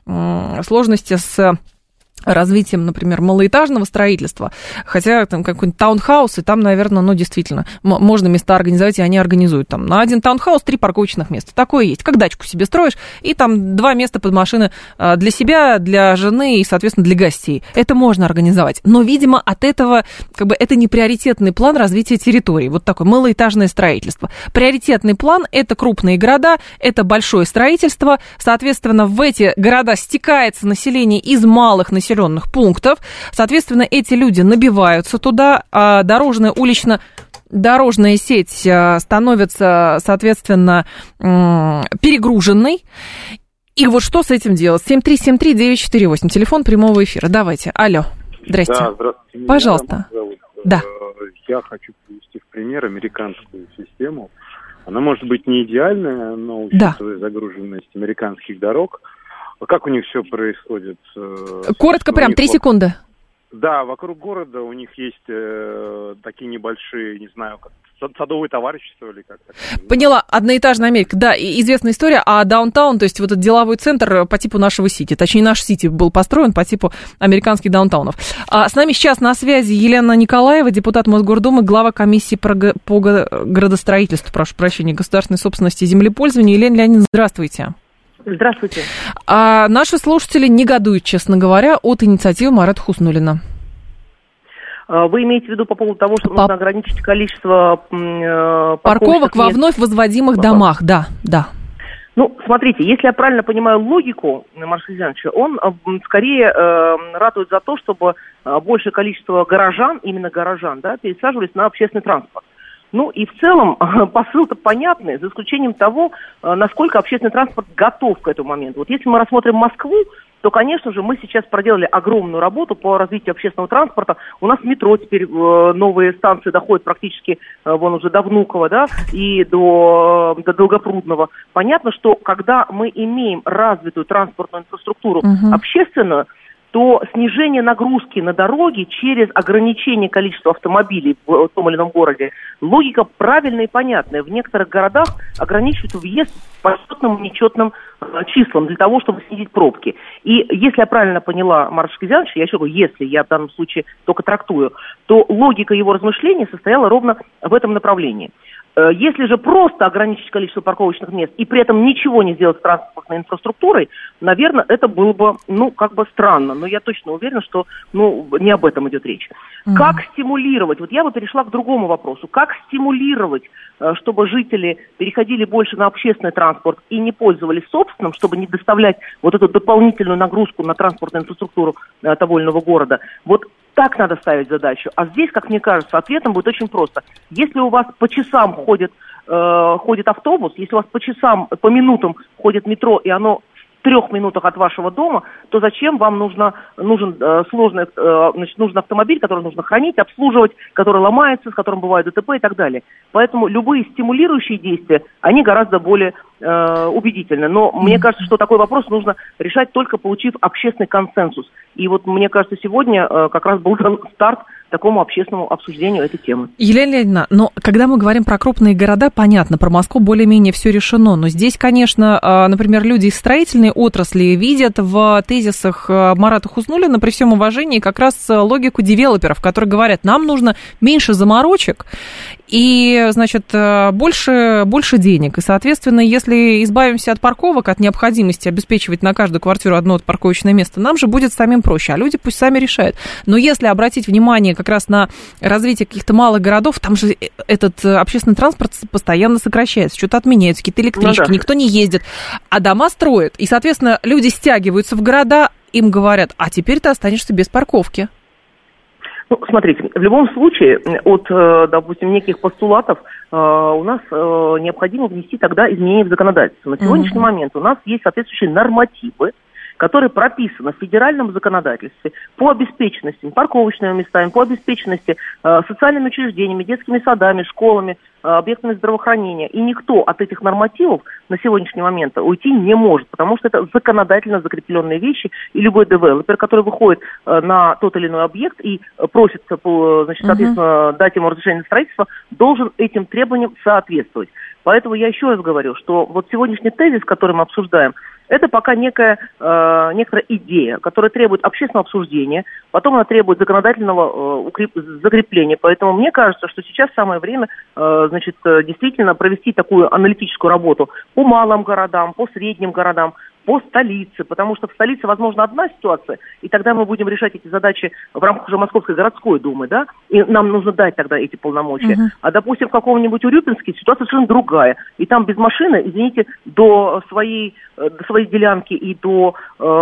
сложности с... развитием, например, малоэтажного строительства, хотя там какой-нибудь таунхаус, и там, наверное, ну, действительно, м- можно места организовать, и они организуют там на один таунхаус три парковочных места. Такое есть. Как дачку себе строишь, и там два места под машины для себя, для жены и, соответственно, для гостей. Это можно организовать. Но, видимо, от этого, как бы, это не приоритетный план развития территории. Вот такое малоэтажное строительство. Приоритетный план – это крупные города, это большое строительство. Соответственно, в эти города стекается население из малых населенных пунктов. Соответственно, эти люди набиваются туда, а дорожная, улично дорожная сеть становится, соответственно, перегруженной. И вот что с этим делать? семь три семь три девять четыре восемь, телефон прямого эфира. Давайте. Алло. Здрасте. Да, здравствуйте. Пожалуйста. Да. Я хочу привести в пример американскую систему. Она может быть не идеальная, но учитывая да. загруженность американских дорог. Как у них все происходит? Коротко, прям, три секунды. Да, вокруг города у них есть э, такие небольшие, не знаю, как садовые товарищества или как-то. Поняла, одноэтажная Америка. Да, известная история, а даунтаун, то есть вот этот деловой центр по типу нашего Сити, точнее наш Сити был построен по типу американских даунтаунов. А с нами сейчас на связи Елена Николаева, депутат Мосгордумы, глава комиссии по градостроительству, прошу прощения, государственной собственности и землепользования. Елена Леонидовна, здравствуйте. Здравствуйте. А наши слушатели негодуют, честно говоря, от инициативы Марата Хуснуллина. Вы имеете в виду по поводу того, что по... нужно ограничить количество э, парковок во вновь возводимых домах, да, да. Ну, смотрите, если я правильно понимаю логику Маршала Ильича, он э, скорее э, ратует за то, чтобы большее количество горожан, именно горожан, да, пересаживались на общественный транспорт. Ну и в целом посыл-то понятный, за исключением того, насколько общественный транспорт готов к этому моменту. Вот если мы рассмотрим Москву, то, конечно же, мы сейчас проделали огромную работу по развитию общественного транспорта. У нас метро теперь, э, новые станции доходят практически, э, вон уже до Внуково, да, и до, до Долгопрудного. Понятно, что когда мы имеем развитую транспортную инфраструктуру uh-huh. общественную, то снижение нагрузки на дороги через ограничение количества автомобилей в том или ином городе, логика правильная и понятная. В некоторых городах ограничивают въезд по четным и нечетным э, числам для того, чтобы снизить пробки. И если я правильно поняла Марата Шакирзяновича, я еще говорю, если я в данном случае только трактую, то логика его размышлений состояла ровно в этом направлении. Если же просто ограничить количество парковочных мест и при этом ничего не сделать с транспортной инфраструктурой, наверное, это было бы, ну, как бы странно. Но я точно уверена, что, ну, не об этом идет речь. Mm-hmm. Как стимулировать? Вот я бы перешла к другому вопросу. Как стимулировать, чтобы жители переходили больше на общественный транспорт и не пользовались собственным, чтобы не доставлять вот эту дополнительную нагрузку на транспортную инфраструктуру того или иного города? Вот так надо ставить задачу. А здесь, как мне кажется, ответом будет очень просто. Если у вас по часам ходит, э, ходит автобус, если у вас по часам, по минутам ходит метро, и оно в трех минутах от вашего дома, то зачем вам нужно, нужен, э, сложный, э, значит, нужен автомобиль, который нужно хранить, обслуживать, который ломается, с которым бывают ДТП и так далее. Поэтому любые стимулирующие действия, они гораздо более э, убедительны. Но mm-hmm. мне кажется, что такой вопрос нужно решать, только получив общественный консенсус. И вот мне кажется, сегодня э, как раз был дан старт такому общественному обсуждению этой темы. Елена Леонидовна, но когда мы говорим про крупные города, понятно, про Москву более-менее все решено, но здесь, конечно, например, люди из строительной отрасли видят в тезисах Марата Хуснуллина, при всем уважении, как раз логику девелоперов, которые говорят, нам нужно меньше заморочек и, значит, больше, больше денег. И, соответственно, если избавимся от парковок, от необходимости обеспечивать на каждую квартиру одно парковочное место, нам же будет самим проще, а люди пусть сами решают. Но если обратить внимание как раз на развитие каких-то малых городов, там же этот общественный транспорт постоянно сокращается, что-то отменяется, какие-то электрички, ну, да. никто не ездит, а дома строят. И, соответственно, люди стягиваются в города, им говорят, а теперь ты останешься без парковки. Ну, смотрите, в любом случае, от, допустим, неких постулатов у нас необходимо внести тогда изменения в законодательство. На сегодняшний mm-hmm. момент у нас есть соответствующие нормативы, которые прописаны в федеральном законодательстве по обеспеченности парковочными местами, по обеспеченности э, социальными учреждениями, детскими садами, школами, э, объектами здравоохранения. И никто от этих нормативов на сегодняшний момент уйти не может, потому что это законодательно закрепленные вещи, и любой девелопер, который выходит э, на тот или иной объект и просится, по, значит, соответственно, uh-huh. дать ему разрешение на строительство, должен этим требованиям соответствовать. Поэтому я еще раз говорю, что вот сегодняшний тезис, который мы обсуждаем, это пока некая, э, некоторая идея, которая требует общественного обсуждения, потом она требует законодательного э, укреп... закрепления. Поэтому мне кажется, что сейчас самое время э, значит, действительно провести такую аналитическую работу по малым городам, по средним городам, по столице, потому что в столице, возможно, одна ситуация, и тогда мы будем решать эти задачи в рамках уже Московской городской думы, да, и нам нужно дать тогда эти полномочия. Uh-huh. А, допустим, в каком-нибудь Урюпинске ситуация совершенно другая, и там без машины, извините, до своей, до своей делянки и до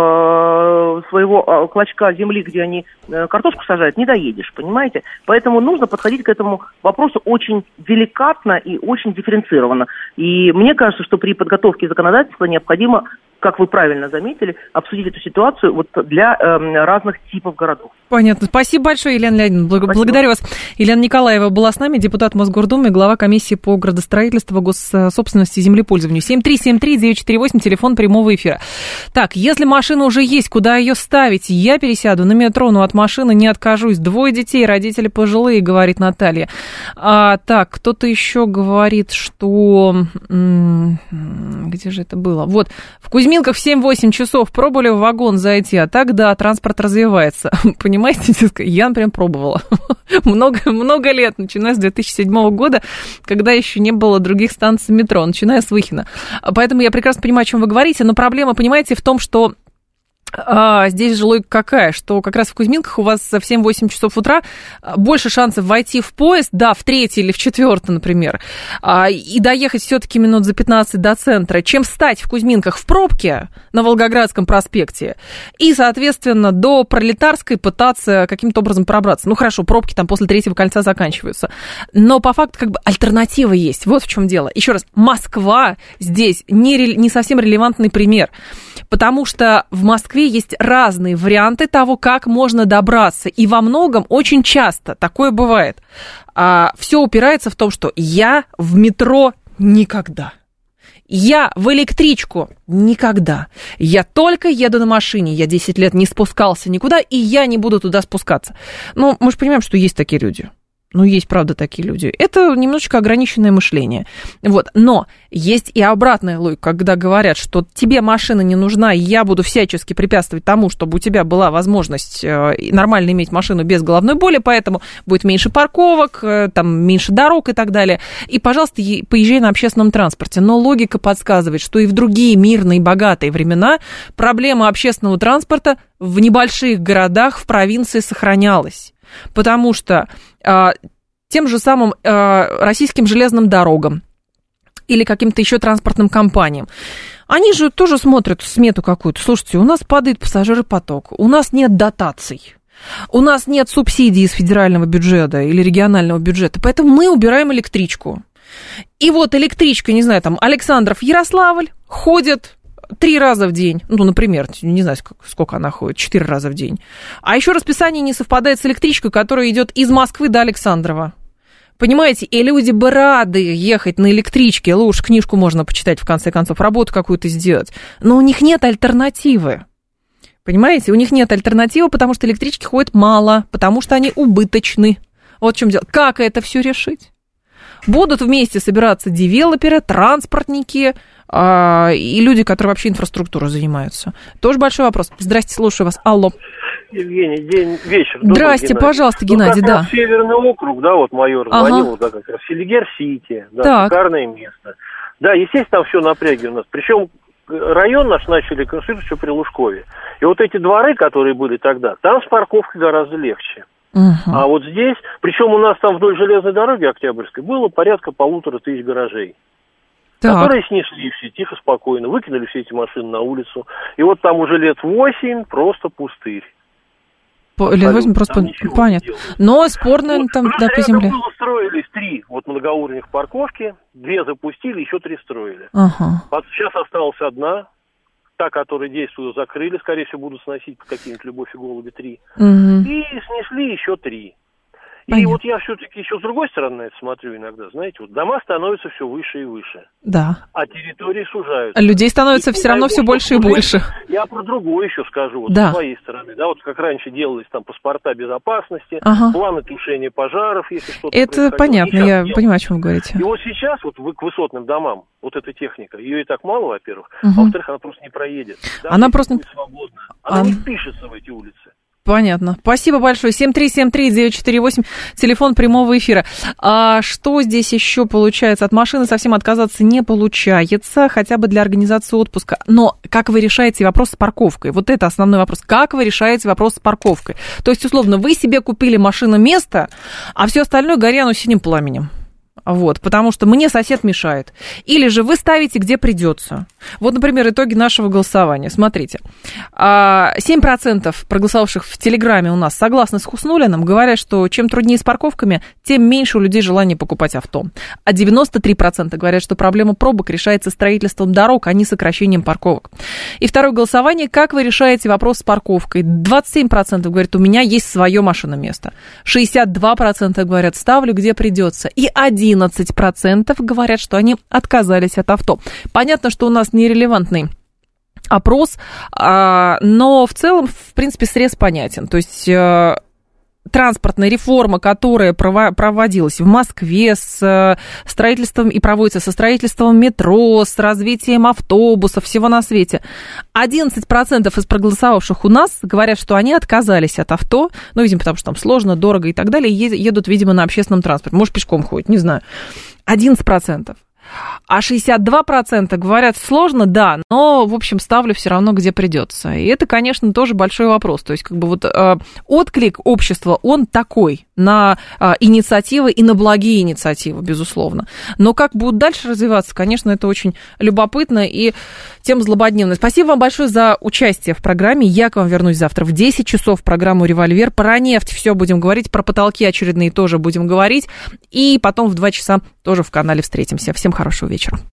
э, своего э, клочка земли, где они э, картошку сажают, не доедешь, понимаете? Поэтому нужно подходить к этому вопросу очень деликатно и очень дифференцированно. И мне кажется, что при подготовке законодательства необходимо, как вы правильно заметили, обсудить эту ситуацию вот для э, разных типов городов. Понятно. Спасибо большое, Елена Леонидовна. Благ... Благодарю вас. Елена Николаева была с нами, депутат Мосгордумы, глава комиссии по градостроительству, госсобственности и землепользованию. семь три семь три девять четыре восемь, телефон прямого эфира. Так, если машина уже есть, куда ее ставить? Я пересяду на метро, но от машины не откажусь. Двое детей, родители пожилые, говорит Наталья. А, так, кто-то еще говорит, что... Где же это было? Вот, в Кузьминках в семь-восемь часов пробовали в вагон зайти, а так, да, транспорт развивается. Понимаете, я, например, пробовала много, много лет, начиная с две тысячи седьмого года, когда еще не было других станций метро, начиная с Выхина. Поэтому я прекрасно понимаю, о чем вы говорите, но проблема, понимаете, в том, что А, здесь же логика какая, что как раз в Кузьминках у вас в семь-восемь часов утра больше шансов войти в поезд, да, в третий или в четвертый, например, а, и доехать все-таки минут за пятнадцать до центра, чем встать в Кузьминках в пробке на Волгоградском проспекте и, соответственно, до Пролетарской пытаться каким-то образом пробраться. Ну, хорошо, пробки там после третьего кольца заканчиваются, но по факту как бы альтернатива есть. Вот в чем дело. Еще раз, Москва здесь не, не совсем релевантный пример, Потому что в Москве есть разные варианты того, как можно добраться. И во многом очень часто такое бывает. А, все упирается в том, что я в метро никогда. Я в электричку никогда. Я только еду на машине. Я десять лет не спускался никуда, и я не буду туда спускаться. Ну, мы же понимаем, что есть такие люди. Ну, есть, правда, такие люди. Это немножечко ограниченное мышление. Вот. Но есть и обратная логика, когда говорят, что тебе машина не нужна, и я буду всячески препятствовать тому, чтобы у тебя была возможность нормально иметь машину без головной боли, поэтому будет меньше парковок, там, меньше дорог и так далее. И, пожалуйста, поезжай на общественном транспорте. Но логика подсказывает, что и в другие мирные, богатые времена проблема общественного транспорта в небольших городах, в провинции сохранялась. Потому что э, тем же самым э, российским железным дорогам или каким-то еще транспортным компаниям, они же тоже смотрят смету какую-то. Слушайте, у нас падает пассажиропоток, у нас нет дотаций, у нас нет субсидий из федерального бюджета или регионального бюджета, поэтому мы убираем электричку. И вот электричка, не знаю, там, Александров-Ярославль ходит три раза в день, ну, например, не знаю, сколько она ходит, четыре раза в день. А еще расписание не совпадает с электричкой, которая идет из Москвы до Александрова. Понимаете, и люди бы рады ехать на электричке, лучше книжку можно почитать, в конце концов, работу какую-то сделать. Но у них нет альтернативы. Понимаете, у них нет альтернативы, потому что электрички ходят мало, потому что они убыточны. Вот в чем дело. Как это все решить? Будут вместе собираться девелоперы, транспортники э, и люди, которые вообще инфраструктурой занимаются. Тоже большой вопрос. Здрасте, слушаю вас. Алло. Евгений, день, вечер. Здрасте, Геннадий. Пожалуйста, Геннадий, ну, да. Северный округ, да, вот майор ага. звонил, да, как раз Селигер-Сити, да, шикарное место. Да, естественно, там все напряги у нас. Причем район наш начали конструировать еще при Лужкове. И вот эти дворы, которые были тогда, там с парковкой гораздо легче. Uh-huh. А вот здесь, причем у нас там вдоль железной дороги Октябрьской было порядка полутора тысяч гаражей, так. которые снесли все тихо, спокойно, выкинули все эти машины на улицу. И вот там уже лет восемь просто пустырь. По, лет восемь просто понятно. Но спор, наверное, вот, там да, по земле. Было строились три вот многоуровневых парковки, две запустили, еще три строили. Uh-huh. Вот сейчас осталась одна. Та, которая действует, закрыли, скорее всего, будут сносить какие-нибудь «Любовь и голуби» три. Угу. И снесли еще три. Понятно. И вот я все-таки еще с другой стороны на это смотрю иногда, знаете, вот дома становятся все выше и выше. Да. А территории сужаются. А людей становится и, все равно все больше и больше. Я про другое еще скажу, вот да. с своей стороны. Да, вот как раньше делались там паспорта безопасности, ага. планы тушения пожаров, если что-то это происходило. Понятно, я делают. Понимаю, о чем вы говорите. И вот сейчас вот вы к высотным домам, вот эта техника, ее и так мало, во-первых, угу. а во-вторых, она просто не проедет. Да, она просто... свободна. Она а... не впишется в эти улицы. Понятно. Спасибо большое. семь три семь три девять четыре восемь, телефон прямого эфира. А что здесь еще получается? От машины совсем отказаться не получается, хотя бы для организации отпуска. Но как вы решаете вопрос с парковкой? Вот это основной вопрос. Как вы решаете вопрос с парковкой? То есть, условно, вы себе купили машину место, а все остальное горя синим пламенем. Вот, потому что мне сосед мешает. Или же вы ставите, где придется. Вот, например, итоги нашего голосования. Смотрите, семь процентов проголосовавших в Телеграме у нас согласны с Хуснуллиным, говорят, что чем труднее с парковками, тем меньше у людей желания покупать авто. А девяносто три процента говорят, что проблема пробок решается строительством дорог, а не сокращением парковок. И второе голосование, как вы решаете вопрос с парковкой? двадцать семь процентов говорят, у меня есть свое машиноместо. шестьдесят два процента говорят, ставлю, где придется. И один одиннадцать процентов говорят, что они отказались от авто. Понятно, что у нас нерелевантный опрос, но в целом, в принципе, срез понятен. То есть транспортная реформа, которая проводилась в Москве с строительством и проводится со строительством метро, с развитием автобусов, всего на свете. одиннадцать процентов из проголосовавших у нас говорят, что они отказались от авто, ну, видимо, потому что там сложно, дорого и так далее, и едут, видимо, на общественном транспорте. Может, пешком ходят, не знаю. одиннадцать процентов. А шестьдесят два процента говорят, сложно, да, но, в общем, ставлю все равно, где придется. И это, конечно, тоже большой вопрос. То есть, как бы вот э, отклик общества, он такой на э, инициативы и на благие инициативы, безусловно. Но как будут дальше развиваться, конечно, это очень любопытно и тема злободневная. Спасибо вам большое за участие в программе. Я к вам вернусь завтра в десять часов в программу «Револьвер». Про нефть все будем говорить, про потолки очередные тоже будем говорить. И потом в два часа тоже в канале встретимся. Всем хорошего вечера.